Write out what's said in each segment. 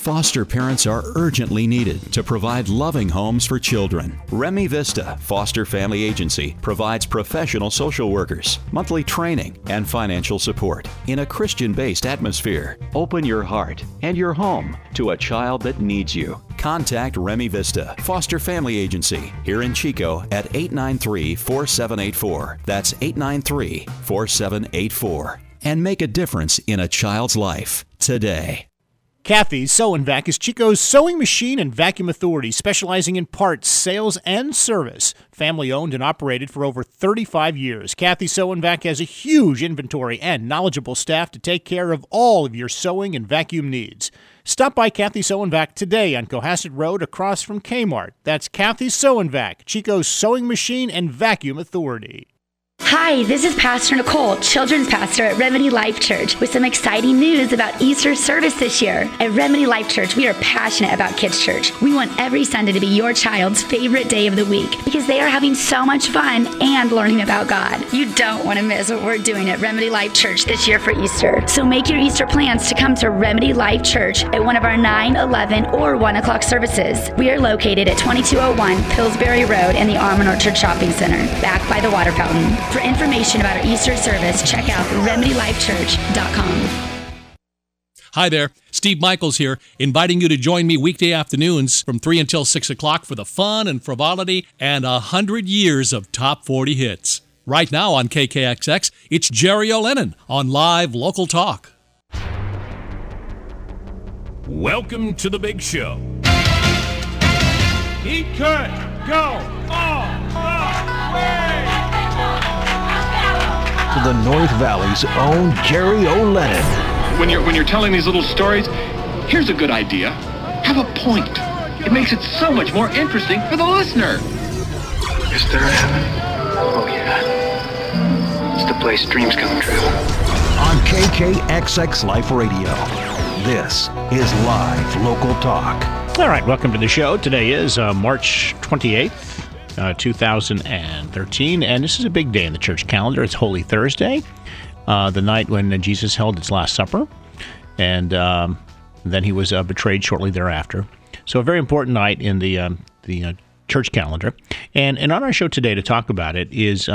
foster parents are urgently needed to provide loving homes for children. Remy Vista Foster Family Agency provides professional social workers, monthly training, and financial support in a Christian-based atmosphere. Open your heart and your home to a child that needs you. Contact Remy Vista Foster Family Agency here in Chico at 893-4784. That's 893-4784. And make a difference in a child's life today. Kathy Sew and Vac is Chico's sewing machine and vacuum authority, specializing in parts, sales, and service. Family owned and operated for over 35 years. Kathy Sew and Vac has a huge inventory and knowledgeable staff to take care of all of your sewing and vacuum needs. Stop by Kathy Sew and Vac today on Cohasset Road across from Kmart. That's Kathy Sew and Vac, Chico's sewing machine and vacuum authority. Hi, this is Pastor Nicole, Children's Pastor at Remedy Life Church, with some exciting news about Easter service this year. At Remedy Life Church, we are passionate about Kids Church. We want every Sunday to be your child's favorite day of the week because they are having so much fun and learning about God. You don't want to miss what we're doing at Remedy Life Church this year for Easter. So make your Easter plans to come to Remedy Life Church at one of our 9, 11, or 1 o'clock services. We are located at 2201 Pillsbury Road in the Almond Orchard Shopping Center, back by the water fountain. For information about our Easter service, check out RemedyLifeChurch.com. Hi there, Steve Michaels here, inviting you to join me weekday afternoons from 3 until 6 o'clock for the fun and frivolity and 100 years of top 40 hits. Right now on KKXX, it's Jerry O'Lennon on Live Local Talk. Welcome to the big show. He could go all the way. To the North Valley's own Jerry O'Lennon. When you're telling these little stories, here's a good idea. Have a point. It makes it so much more interesting for the listener. Is there a heaven? Oh, yeah. It's the place dreams come true. On KKXX Life Radio, this is Live Local Talk. All right, welcome to the show. Today is March 28th. 2013, and this is a big day in the church calendar. It's Holy Thursday, the night when Jesus held his Last Supper, and then he was betrayed shortly thereafter. So a very important night in the church calendar. And on our show today to talk about it is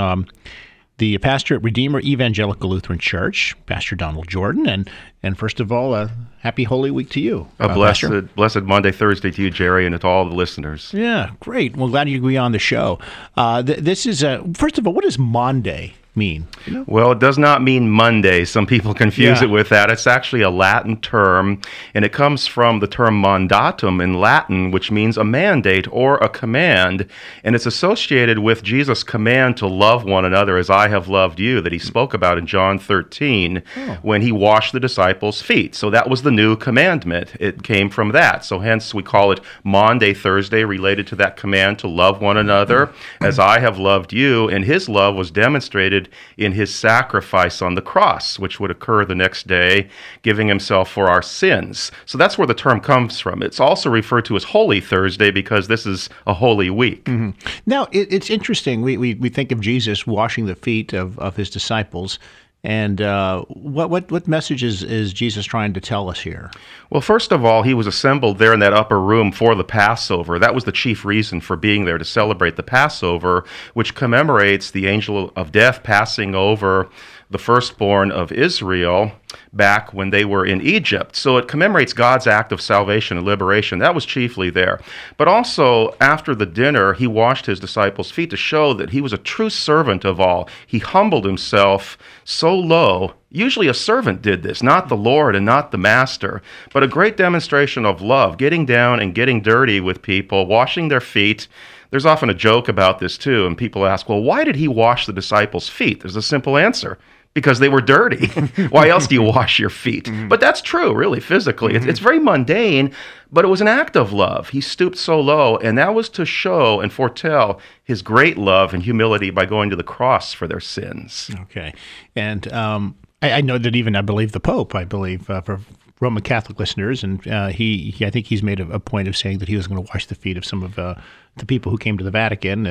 the pastor at Redeemer Evangelical Lutheran Church, Pastor Donald Jordan. And first of all, happy Holy Week to you. A blessed Monday, Thursday to you, Jerry, and to all the listeners. Yeah, great. Well, glad you could be on the show. This is, first of all, what does Maundy mean? You know? Well, it does not mean Monday. Some people confuse it with that. It's actually a Latin term, and it comes from the term mandatum in Latin, which means a mandate or a command, and it's associated with Jesus' command to love one another as I have loved you that he spoke about in John 13 when he washed the disciples' feet. So that was the new commandment. It came from that. So hence we call it Maundy Thursday, related to that command to love one another as I have loved you, and his love was demonstrated in his sacrifice on the cross, which would occur the next day, giving himself for our sins. So that's where the term comes from. It's also referred to as Holy Thursday because this is a holy week. Mm-hmm. Now, it's interesting. We think of Jesus washing the feet of his disciples. And what message is Jesus trying to tell us here? Well, first of all, he was assembled there in that upper room for the Passover. That was the chief reason for being there, to celebrate the Passover, which commemorates the angel of death passing over the firstborn of Israel back when they were in Egypt. So it commemorates God's act of salvation and liberation. That was chiefly there. But also, after the dinner, he washed his disciples' feet to show that he was a true servant of all. He humbled himself so low. Usually a servant did this, not the Lord and not the master, but a great demonstration of love, getting down and getting dirty with people, washing their feet. There's often a joke about this too, and people ask, well, why did he wash the disciples' feet? There's a simple answer. Because they were dirty. Why else do you wash your feet? Mm-hmm. But that's true, really, physically. Mm-hmm. It's very mundane, but it was an act of love. He stooped so low, and that was to show and foretell his great love and humility by going to the cross for their sins. Okay. And I know that even, I believe, the Pope, for Roman Catholic listeners, and I think he's made a point of saying that he was going to wash the feet of some of the people who came to the Vatican,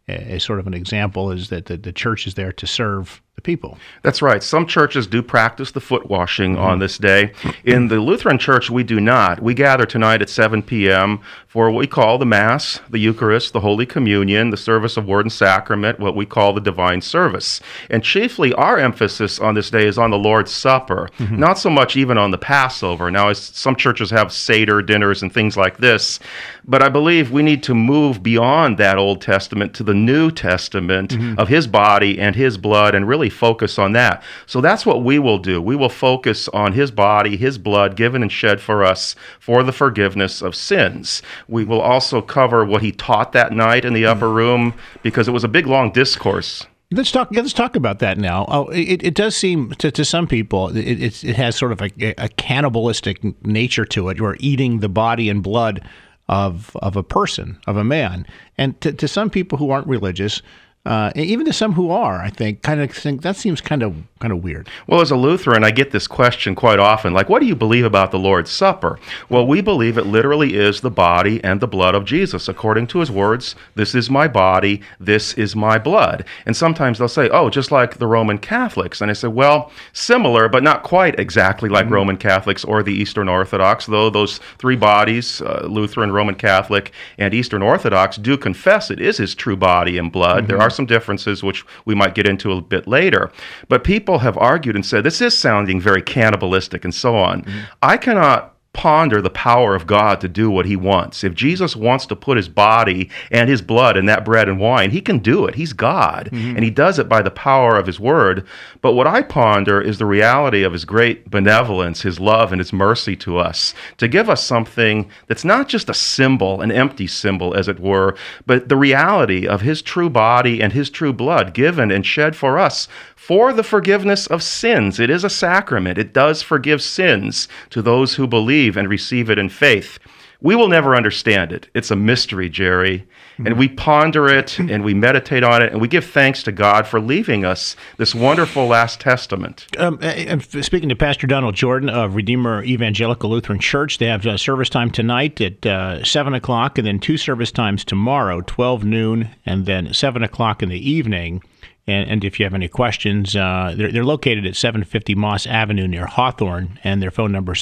as sort of an example, is that the church is there to serve the people. That's right. Some churches do practice the foot washing on this day. In the Lutheran Church, we do not. We gather tonight at 7 p.m. for what we call the Mass, the Eucharist, the Holy Communion, the service of Word and Sacrament, what we call the Divine Service. And chiefly, our emphasis on this day is on the Lord's Supper, not so much even on the Passover. Now, some churches have Seder dinners and things like this, but I believe we need to move beyond that Old Testament to the New Testament of His body and His blood, and really focus on that. So that's what we will do. We will focus on His body, His blood given and shed for us for the forgiveness of sins. We will also cover what He taught that night in the upper room, because it was a big, long discourse. Let's talk about that now. It does seem to some people it has sort of a cannibalistic nature to it. You're eating the body and blood of a person, of a man, and to some people who aren't religious, even to some who are, I think, kind of think that seems kind of weird. Well, as a Lutheran, I get this question quite often, like, what do you believe about the Lord's Supper? Well, we believe it literally is the body and the blood of Jesus. According to His words, this is my body, this is my blood. And sometimes they'll say, oh, just like the Roman Catholics. And I say, well, similar, but not quite exactly like Roman Catholics or the Eastern Orthodox, though those three bodies, Lutheran, Roman Catholic, and Eastern Orthodox, do confess it is His true body and blood. There are some differences, which we might get into a bit later. But people have argued and said, this is sounding very cannibalistic and so on. I cannot ponder the power of God to do what He wants. If Jesus wants to put His body and His blood in that bread and wine, He can do it. He's God, and He does it by the power of His word. But what I ponder is the reality of His great benevolence, His love, and His mercy to us, to give us something that's not just a symbol, an empty symbol, as it were, but the reality of His true body and His true blood given and shed for us for the forgiveness of sins. It is a sacrament. It does forgive sins to those who believe and receive it in faith. We will never understand it. It's a mystery, Jerry. And we ponder it, and we meditate on it, and we give thanks to God for leaving us this wonderful last testament. Speaking to Pastor Donald Jordan of Redeemer Evangelical Lutheran Church, they have service time tonight at 7 o'clock, and then two service times tomorrow, 12 noon, and then 7 o'clock in the evening. And if you have any questions, they're located at 750 Moss Avenue near Hawthorne, and their phone number is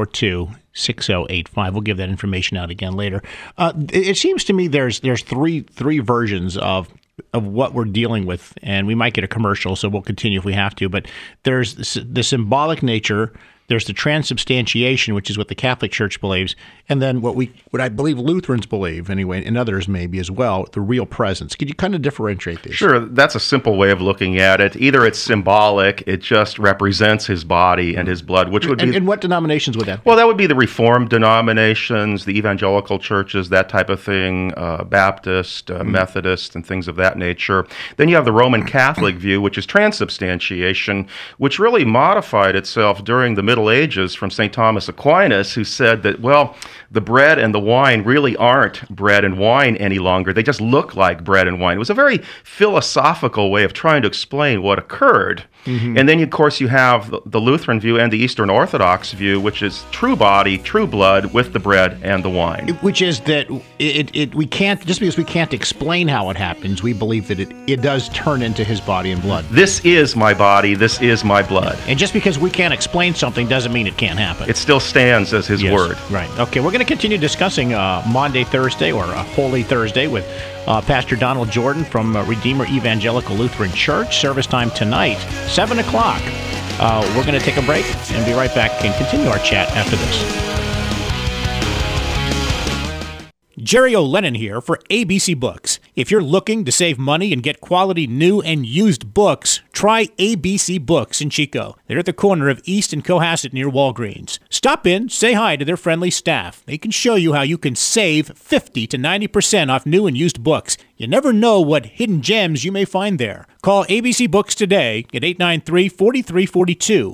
342-6085. We'll give that information out again later. It seems to me there's three versions of what we're dealing with, and we might get a commercial, so we'll continue if we have to. But there's the symbolic nature. There's the transubstantiation, which is what the Catholic Church believes, and then what I believe Lutherans believe, anyway, and others maybe as well, the real presence. Could you kind of differentiate these? Sure. That's a simple way of looking at it. Either it's symbolic, it just represents His body and His blood, which would be... And what denominations would that be? Well, that would be the Reformed denominations, the evangelical churches, that type of thing, Baptist, Methodist, and things of that nature. Then you have the Roman Catholic view, which is transubstantiation, which really modified itself during the Middle Ages from St. Thomas Aquinas, who said that, well, the bread and the wine really aren't bread and wine any longer. They just look like bread and wine. It was a very philosophical way of trying to explain what occurred. And then, of course, you have the Lutheran view and the Eastern Orthodox view, which is true body, true blood with the bread and the wine. Which is that we can't, just because we can't explain how it happens, we believe that it does turn into His body and blood. This is my body, this is my blood. And just because we can't explain something doesn't mean it can't happen. It still stands as His word. Right. Okay, we're going to continue discussing Maundy Thursday, or Holy Thursday, with Pastor Donald Jordan from Redeemer Evangelical Lutheran Church. Service time tonight, 7 o'clock. We're going to take a break and be right back and continue our chat after this. Jerry O'Lennon here for ABC Books. If you're looking to save money and get quality new and used books, try ABC Books in Chico. They're at the corner of East and Cohasset near Walgreens. Stop in, say hi to their friendly staff. They can show you how you can save 50 to 90% off new and used books. You never know what hidden gems you may find there. Call ABC Books today at 893-4342.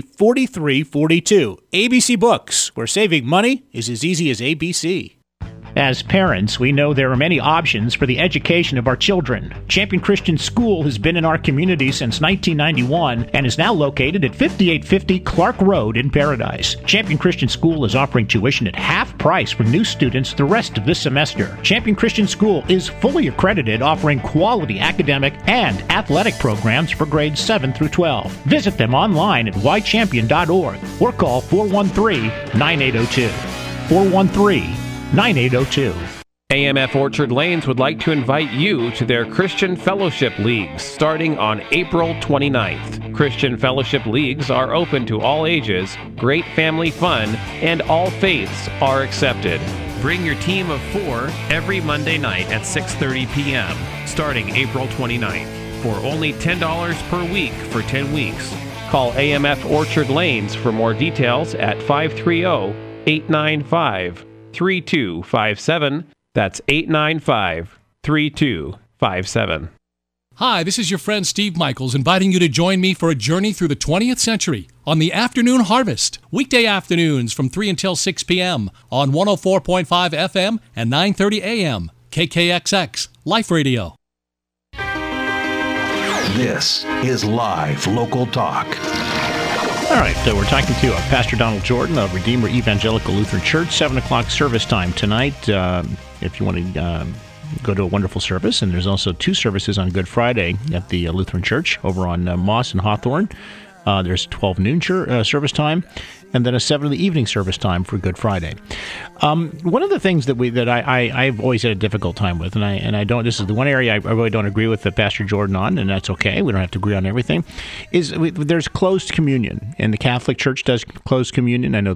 893-4342. ABC Books, where saving money is as easy as ABC. As parents, we know there are many options for the education of our children. Champion Christian School has been in our community since 1991 and is now located at 5850 Clark Road in Paradise. Champion Christian School is offering tuition at half price for new students the rest of this semester. Champion Christian School is fully accredited, offering quality academic and athletic programs for grades 7 through 12. Visit them online at ychampion.org or call 413-9802. 413-9802. AMF Orchard Lanes would like to invite you to their Christian Fellowship Leagues starting on April 29th. Christian Fellowship Leagues are open to all ages, great family fun, and all faiths are accepted. Bring your team of 4 every Monday night at 6:30 p.m. starting April 29th for only $10 per week for 10 weeks. Call AMF Orchard Lanes for more details at 530-895-3257. That's 895-3257. Hi, this is your friend Steve Michaels inviting you to join me for a journey through the 20th century on the Afternoon Harvest. Weekday afternoons from 3 until 6 p.m. on 104.5 FM and 9:30 a.m. KKXX Life Radio. This is Live Local Talk. All right, we're talking to Pastor Donald Jordan of Redeemer Evangelical Lutheran Church, 7 o'clock service time tonight. If you want to go to a wonderful service, and there's also 2 services on Good Friday at the Lutheran Church over on Moss and Hawthorne. There's 12 noon service time, and then a 7 in the evening service time for Good Friday. One of the things that I've always had a difficult time with, and I don't. This is the one area I really don't agree with Pastor Jordan on, and that's okay. We don't have to agree on everything. There's closed communion, and the Catholic Church does closed communion. I know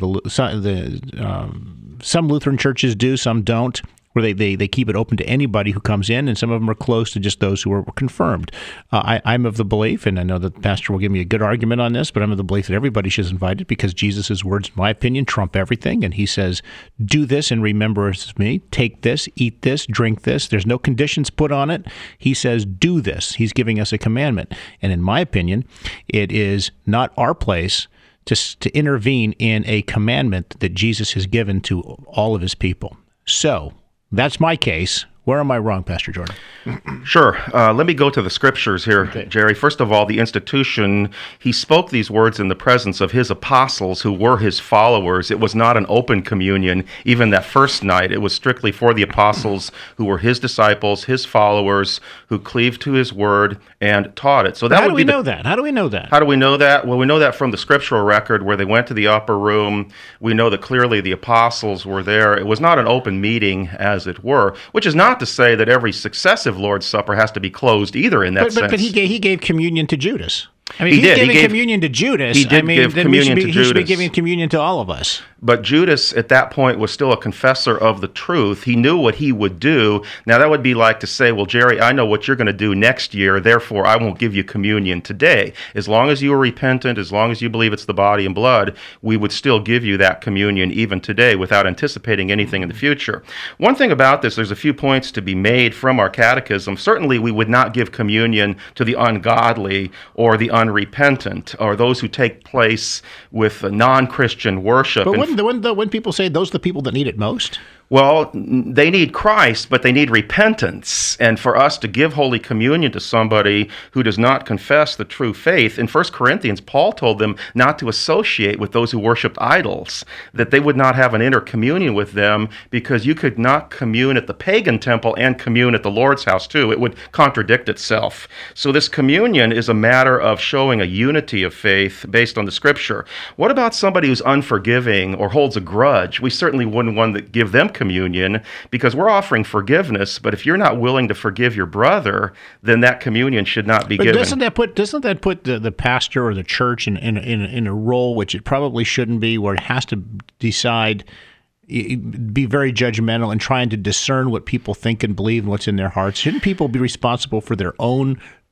some Lutheran churches do, some don't, where they keep it open to anybody who comes in, and some of them are closed to just those who are confirmed. I'm of the belief, and I know that the pastor will give me a good argument on this, but I'm of the belief that everybody should be invited because Jesus' words, in my opinion, trump everything, and he says, do this in remembrance of me, take this, eat this, drink this. There's no conditions put on it. He says, do this. He's giving us a commandment, and in my opinion, it is not our place to intervene in a commandment that Jesus has given to all of his people. So, that's my case. Where am I wrong, Pastor Jordan? Sure. Let me go to the scriptures here, okay. Jerry. First of all, the institution, he spoke these words in the presence of his apostles who were his followers. It was not an open communion, even that first night. It was strictly for the apostles who were his disciples, his followers, who cleaved to his word and taught it. So that How do we know that? How do we know that? How do we know that? Well, we know that from the scriptural record where they went to the upper room. We know that clearly the apostles were there. It was not an open meeting, as it were, which is not to say that every successive Lord's Supper has to be closed either in that sense. But he gave communion to Judas. I mean, he he's did. giving communion to Judas. He did give communion to Judas. He should be giving communion to all of us. But Judas, at that point, was still a confessor of the truth. He knew what he would do. Now, that would be like to say, well, Jerry, I know what you're going to do next year, therefore I won't give you communion today. As long as you are repentant, as long as you believe it's the body and blood, we would still give you that communion even today without anticipating anything in the future. One thing about this, there's a few points to be made from our catechism. Certainly, we would not give communion to the ungodly or the unrepentant or those who take place with non-Christian worship. But wouldn't people say those are the people that need it most? Well, they need Christ, but they need repentance. And for us to give Holy Communion to somebody who does not confess the true faith, in 1 Corinthians, Paul told them not to associate with those who worshiped idols, that they would not have an intercommunion with them, because you could not commune at the pagan temple and commune at the Lord's house too. It would contradict itself. So this communion is a matter of showing a unity of faith based on the Scripture. What about somebody who's unforgiving or holds a grudge? We certainly wouldn't want to give them communion, because we're offering forgiveness, but if you're not willing to forgive your brother, then that communion should not be given. Doesn't that put the pastor or the church in a role which it probably shouldn't be, where it has to decide, be very judgmental and trying to discern what people think and believe and what's in their hearts? Shouldn't people be responsible for their own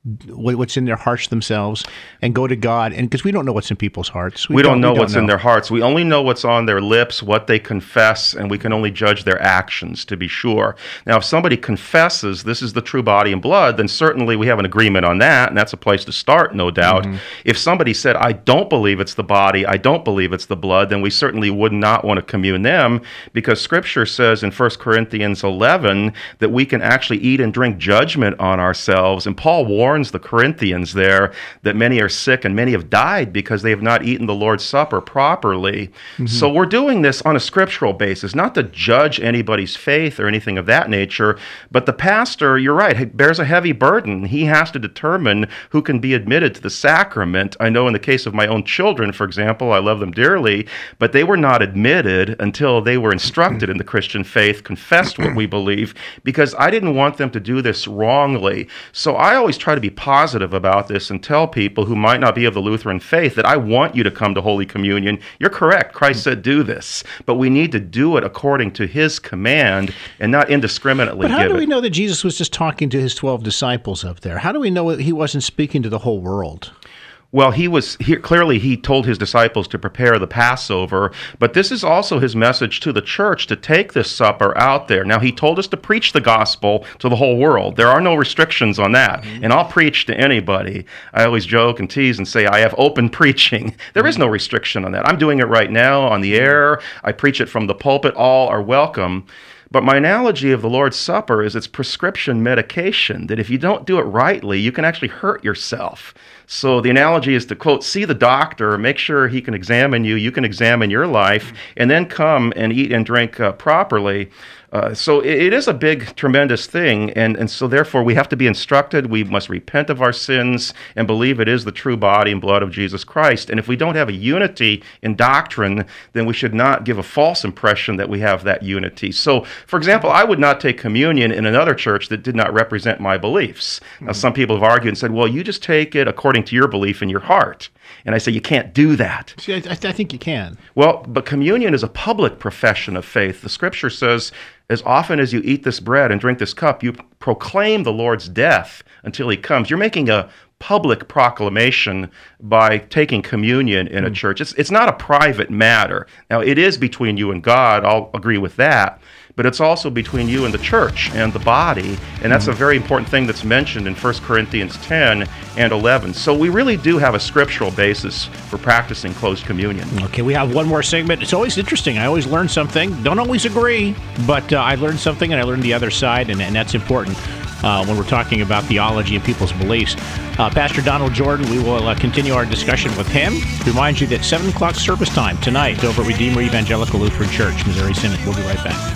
what's in their hearts themselves and go to God, and because we don't know what's in people's hearts. We don't know what's in their hearts. We only know what's on their lips, what they confess, and we can only judge their actions to be sure. Now, if somebody confesses this is the true body and blood, then certainly we have an agreement on that, and that's a place to start, no doubt. Mm-hmm. If somebody said, I don't believe it's the body, I don't believe it's the blood, then we certainly would not want to commune them, because Scripture says in 1 Corinthians 11 that we can actually eat and drink judgment on ourselves, and Paul warns the Corinthians there that many are sick and many have died because they have not eaten the Lord's Supper properly. Mm-hmm. So we're doing this on a scriptural basis, not to judge anybody's faith or anything of that nature, but the pastor, you're right, bears a heavy burden. He has to determine who can be admitted to the sacrament. I know in the case of my own children, for example, I love them dearly, but they were not admitted until they were instructed in the Christian faith, confessed what we believe, because I didn't want them to do this wrongly. So I always try to be positive about this and tell people who might not be of the Lutheran faith that I want you to come to Holy Communion. You're correct. Christ said do this. But we need to do it according to his command and not indiscriminately give it. But how do we know that Jesus was just talking to his 12 disciples up there? How do we know he wasn't speaking to the whole world? Well, clearly he told his disciples to prepare the Passover, but this is also his message to the church to take this supper out there. Now, he told us to preach the gospel to the whole world. There are no restrictions on that, and I'll preach to anybody. I always joke and tease and say I have open preaching. There is no restriction on that. I'm doing it right now on the air. I preach it from the pulpit. All are welcome. But my analogy of the Lord's Supper is it's prescription medication, that if you don't do it rightly, you can actually hurt yourself. So the analogy is to, quote, see the doctor, make sure he can examine you, you can examine your life, and then come and eat and drink properly. So it is a big, tremendous thing, and so therefore we have to be instructed. We must repent of our sins and believe it is the true body and blood of Jesus Christ. And if we don't have a unity in doctrine, then we should not give a false impression that we have that unity. So, for example, I would not take communion in another church that did not represent my beliefs. Now, some people have argued and said, well, you just take it according to your belief in your heart. And I say, you can't do that. See, I think you can. Well, but communion is a public profession of faith. The Scripture says, as often as you eat this bread and drink this cup, you proclaim the Lord's death until he comes. You're making a public proclamation by taking communion in a church. It's not a private matter. Now, it is between you and God. I'll agree with that. But it's also between you and the church and the body, and that's a very important thing that's mentioned in 1 Corinthians 10 and 11. So we really do have a scriptural basis for practicing closed communion. Okay, we have one more segment. It's always interesting. I always learn something. Don't always agree, but I learned something, and I learned the other side, and that's important when we're talking about theology and people's beliefs. Pastor Donald Jordan, we will continue our discussion with him. Remind you that 7 o'clock service time tonight over at Redeemer Evangelical Lutheran Church, Missouri Synod. We'll be right back.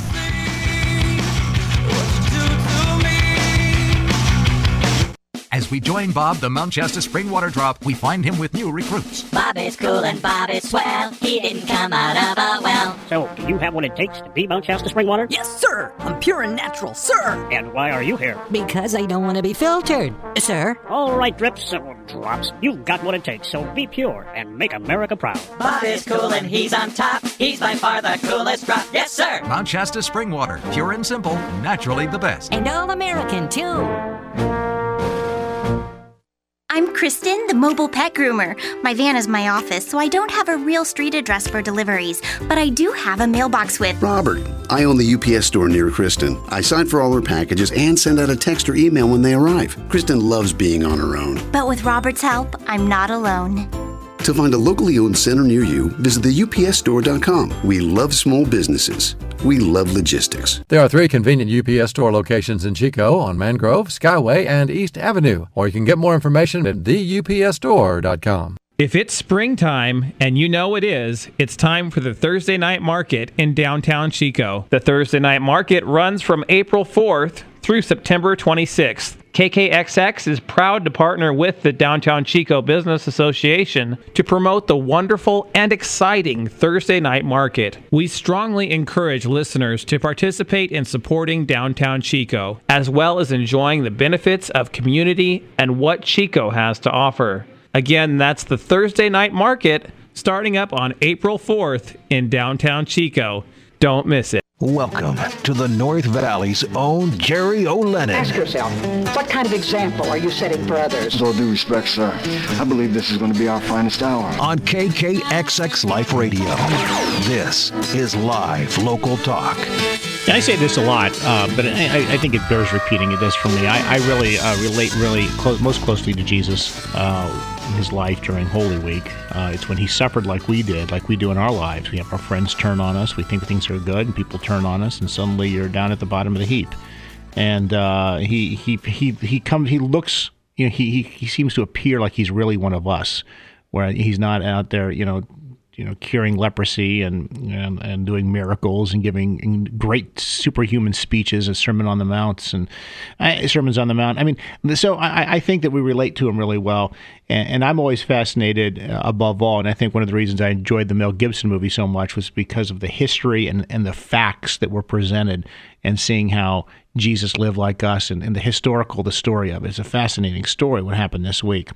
As we join Bob, the Mount Shasta Spring Water Drop, we find him with new recruits. Bob is cool and Bob is swell. He didn't come out of a well. So, do you have what it takes to be Mount Shasta Spring Water? Yes, sir. I'm pure and natural, sir. And why are you here? Because I don't want to be filtered, sir. All right, Drips, Drops. You've got what it takes, so be pure and make America proud. Bob is cool and he's on top. He's by far the coolest drop. Yes, sir. Mount Shasta Spring Water. Pure and simple. Naturally the best. And all-American, too. I'm Kristen, the mobile pet groomer. My van is my office, so I don't have a real street address for deliveries, but I do have a mailbox with... Robert. I own the UPS store near Kristen. I sign for all her packages and send out a text or email when they arrive. Kristen loves being on her own. But with Robert's help, I'm not alone. To find a locally owned center near you, visit theupsstore.com. We love small businesses. We love logistics. There are 3 convenient UPS store locations in Chico on Mangrove, Skyway, and East Avenue. Or you can get more information at theupsstore.com. If it's springtime, and you know it is, it's time for the Thursday Night Market in downtown Chico. The Thursday Night Market runs from April 4th through September 26th. KKXX is proud to partner with the Downtown Chico Business Association to promote the wonderful and exciting Thursday Night Market. We strongly encourage listeners to participate in supporting Downtown Chico, as well as enjoying the benefits of community and what Chico has to offer. Again, that's the Thursday Night Market starting up on April 4th in downtown Chico. Don't miss it. Welcome to the North Valley's own Jerry O'Lennon. Ask yourself, what kind of example are you setting for others? With all due respect, sir, I believe this is going to be our finest hour. On KKXX Life Radio, this is live local talk. And I say this a lot, but I think it bears repeating. It does for me. I really relate most closely to Jesus in his life during Holy Week. It's when he suffered like we did, like we do in our lives. We have our friends turn on us. We think things are good, and people turn on us, and suddenly you're down at the bottom of the heap. And he comes. He looks. He seems to appear like he's really one of us, where he's not out there, curing leprosy and doing miracles and giving great superhuman speeches and Sermons on the Mount. I mean, so I think that we relate to him really well. And I'm always fascinated above all. And I think one of the reasons I enjoyed the Mel Gibson movie so much was because of the history and the facts that were presented and seeing how Jesus lived like us and the story of it. It's a fascinating story what happened this week.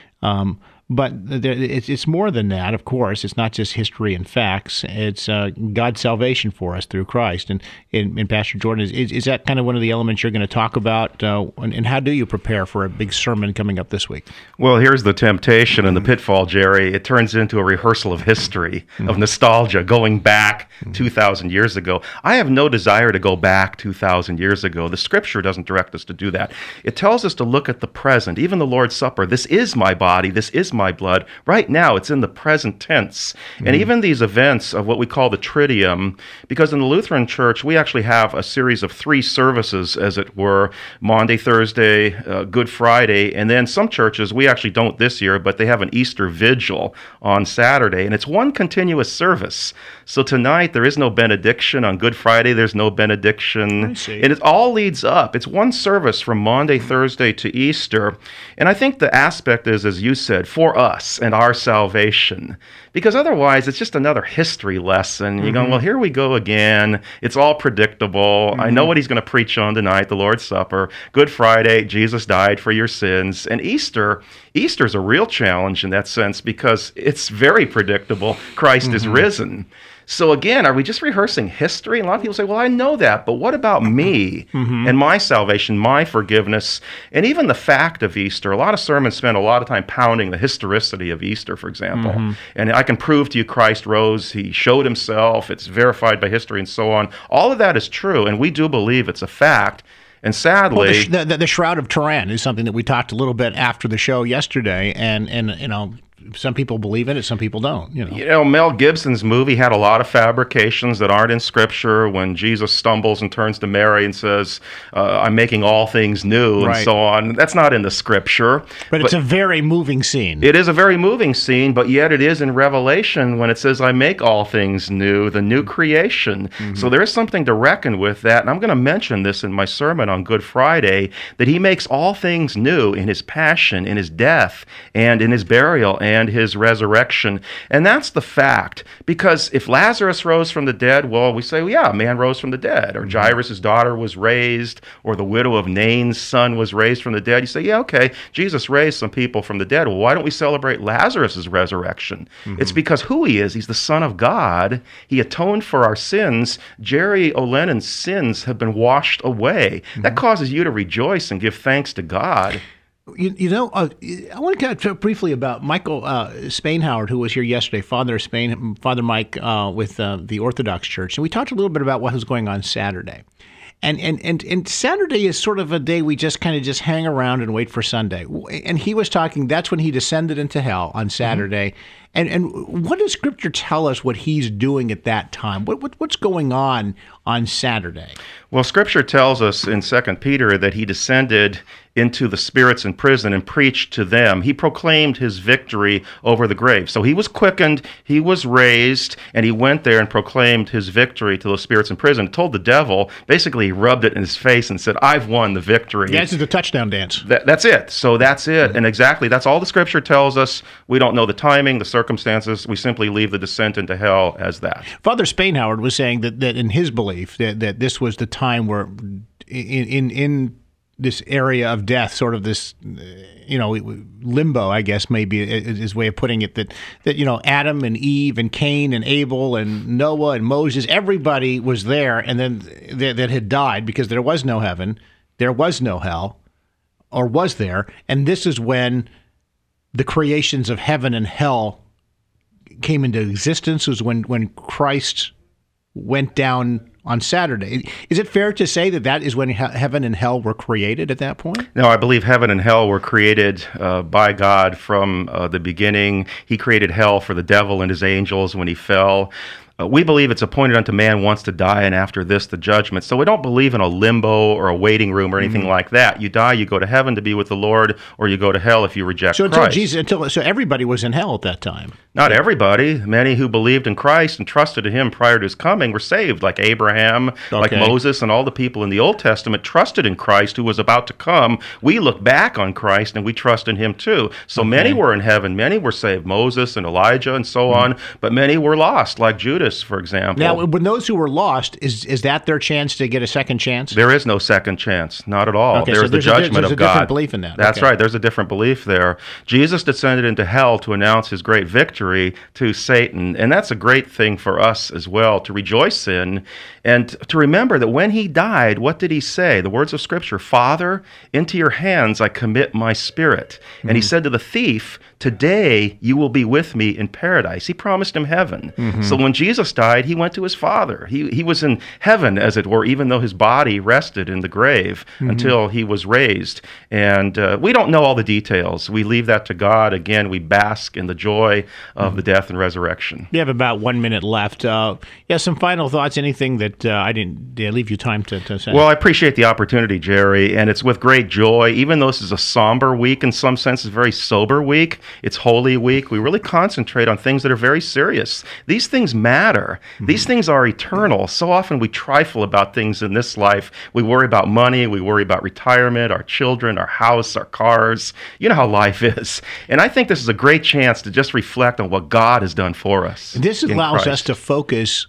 But it's more than that, of course. It's not just history and facts. It's God's salvation for us through Christ. And Pastor Jordan, is that kind of one of the elements you're going to talk about? And how do you prepare for a big sermon coming up this week? Well, here's the temptation and the pitfall, Jerry. It turns into a rehearsal of history, of nostalgia, going back 2,000 years ago. I have no desire to go back 2,000 years ago. The Scripture doesn't direct us to do that. It tells us to look at the present, even the Lord's Supper. This is my body. This is my blood. Right now, it's in the present tense. And even these events of what we call the Triduum, because in the Lutheran Church, we actually have a series of 3 services, as it were, Maundy, Thursday, Good Friday, and then some churches, we actually don't this year, but they have an Easter vigil on Saturday, and it's one continuous service. So tonight, there is no benediction. On Good Friday, there's no benediction. I see. And it all leads up. It's one service from Maundy, Thursday to Easter. And I think the aspect is, as you said, for us and our salvation. Because otherwise, it's just another history lesson. You're going, well, here we go again. It's all predictable. I know what he's going to preach on tonight, the Lord's Supper. Good Friday, Jesus died for your sins. And Easter's a real challenge in that sense because it's very predictable. Christ is risen. So again, are we just rehearsing history? And a lot of people say, well, I know that, but what about me and my salvation, my forgiveness, and even the fact of Easter? A lot of sermons spend a lot of time pounding the historicity of Easter, for example. And I can prove to you Christ rose, he showed himself, it's verified by history and so on. All of that is true, and we do believe it's a fact. And sadly... Well, the Shroud of Turin is something that we talked a little bit after the show yesterday, and some people believe in it, some people don't. Mel Gibson's movie had a lot of fabrications that aren't in Scripture. When Jesus stumbles and turns to Mary and says, "I'm making all things new," and so on. That's not in the Scripture. But it's a very moving scene. It is a very moving scene, but yet it is in Revelation when it says, "I make all things new," the new creation. So there is something to reckon with that. And I'm going to mention this in my sermon on Good Friday, that he makes all things new in his passion, in his death, and in his burial, and his resurrection. And that's the fact. Because if Lazarus rose from the dead, well, we say, well, yeah, a man rose from the dead. Or Jairus' daughter was raised. Or the widow of Nain's son was raised from the dead. You say, yeah, okay, Jesus raised some people from the dead. Well, why don't we celebrate Lazarus' resurrection? It's because who he is. He's the Son of God. He atoned for our sins. Jerry O'Lennon's sins have been washed away. That causes you to rejoice and give thanks to God. I want to talk briefly about Michael Spainhoward, who was here yesterday, Father Mike with the Orthodox Church. And we talked a little bit about what was going on Saturday. And Saturday is sort of a day we just kind of just hang around and wait for Sunday. And he was talking, that's when he descended into hell on Saturday. And what does Scripture tell us what he's doing at that time? What's going on Saturday? Well, Scripture tells us in 2 Peter that he descended into the spirits in prison and preached to them. He proclaimed his victory over the grave. So he was quickened, he was raised, and he went there and proclaimed his victory to those spirits in prison. Told the devil, basically he rubbed it in his face and said, I've won the victory. Yeah, this is the touchdown dance. That's it. So that's it. And exactly, that's all the Scripture tells us. We don't know the timing, the circumstances. We simply leave the descent into hell as that. Father Spainhoward was saying that in his belief that this was the time where in this area of death, sort of this, limbo, I guess maybe is way of putting it, that Adam and Eve and Cain and Abel and Noah and Moses, everybody was there, and then that had died because there was no heaven, there was no hell, or was there? And this is when the creations of heaven and hell came into existence. It was when Christ went down on Saturday. Is it fair to say that is when heaven and hell were created at that point? No, I believe heaven and hell were created by God from the beginning. He created hell for the devil and his angels when he fell. We believe it's appointed unto man once to die, and after this, the judgment. So we don't believe in a limbo or a waiting room or anything like that. You die, you go to heaven to be with the Lord, or you go to hell if you reject Christ. So everybody was in hell at that time. Not everybody. Many who believed in Christ and trusted in him prior to his coming were saved, like Abraham, like Moses, and all the people in the Old Testament trusted in Christ who was about to come. We look back on Christ and we trust in him too. So many were in heaven, many were saved, Moses and Elijah and so on, but many were lost, like Judas, for example. Now, when those who were lost, is that their chance to get a second chance? There is no second chance, not at all. Okay, there's the judgment of God. There's a different belief in that. That's right, there's a different belief there. Jesus descended into hell to announce his great victory to Satan, and that's a great thing for us as well, to rejoice in, and to remember that when he died, what did he say? The words of Scripture, Father, into your hands I commit my spirit. And he said to the thief, today you will be with me in paradise. He promised him heaven. So when Jesus died, he went to his Father. He was in heaven, as it were, even though his body rested in the grave until he was raised. And we don't know all the details. We leave that to God. Again, we bask in the joy of the death and resurrection. We have about 1 minute left. Some final thoughts, anything that I didn't leave you time to say? Well, I appreciate the opportunity, Jerry, and it's with great joy. Even though this is a somber week, in some sense, it's a very sober week. It's Holy Week. We really concentrate on things that are very serious. These things matter. These things are eternal. So often we trifle about things in this life. We worry about money. We worry about retirement, our children, our house, our cars. You know how life is. And I think this is a great chance to just reflect on what God has done for us. This allows us to focus.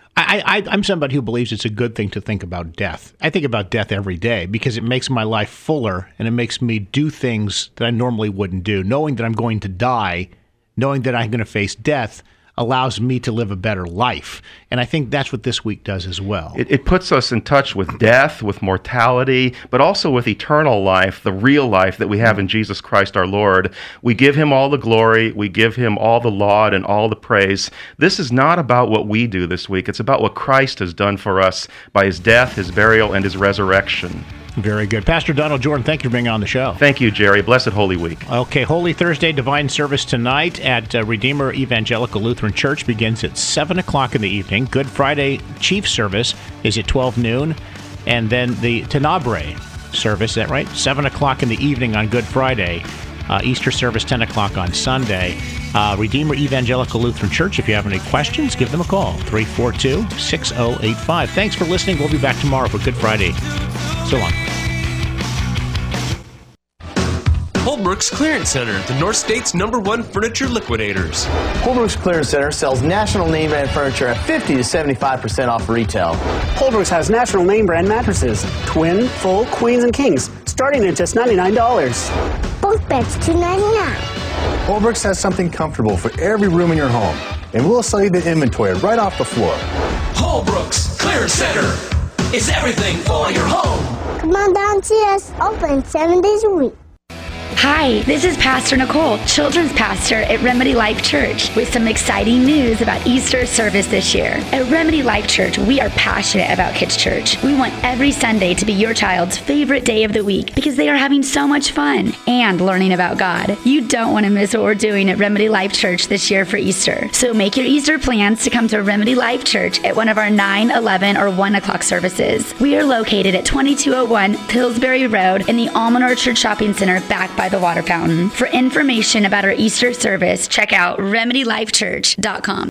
I'm somebody who believes it's a good thing to think about death. I think about death every day because it makes my life fuller and it makes me do things that I normally wouldn't do. Knowing that I'm going to die, knowing that I'm going to face death, allows me to live a better life. And I think that's what this week does as well. It puts us in touch with death, with mortality, but also with eternal life, the real life that we have in Jesus Christ our Lord. We give him all the glory, we give him all the laud and all the praise. This is not about what we do this week. It's about what Christ has done for us by his death, his burial, and his resurrection. Very good. Pastor Donald Jordan, thank you for being on the show. Thank you, Jerry. Blessed Holy Week. Okay, Holy Thursday Divine Service tonight at Redeemer Evangelical Lutheran Church begins at 7 o'clock in the evening. Good Friday Chief Service is at 12 noon. And then the Tenebrae service, is that right? 7 o'clock in the evening on Good Friday. Easter service, 10 o'clock on Sunday. Redeemer Evangelical Lutheran Church, if you have any questions, give them a call, 342-6085. Thanks for listening. We'll be back tomorrow for Good Friday. So long. Holbrook's Clearance Center, the North State's #1 furniture liquidators. Holbrook's Clearance Center sells national name brand furniture at 50 to 75% off retail. Holbrook's has national name brand mattresses, twin, full, queens, and kings, starting at just $99. Bunk beds, $299. Holbrook's has something comfortable for every room in your home, and we'll sell you the inventory right off the floor. Holbrook's Clearance Center is everything for your home. Come on down and see us. Open 7 days a week. Hi, this is Pastor Nicole, children's pastor at Remedy Life Church, with some exciting news about Easter service this year. At Remedy Life Church, we are passionate about Kids Church. We want every Sunday to be your child's favorite day of the week because they are having so much fun and learning about God. You don't want to miss what we're doing at Remedy Life Church this year for Easter. So make your Easter plans to come to Remedy Life Church at one of our 9, 11, or 1 o'clock services. We are located at 2201 Pillsbury Road in the Almond Orchard Shopping Center, back by the water fountain. For information about our Easter service, check out RemedyLifeChurch.com.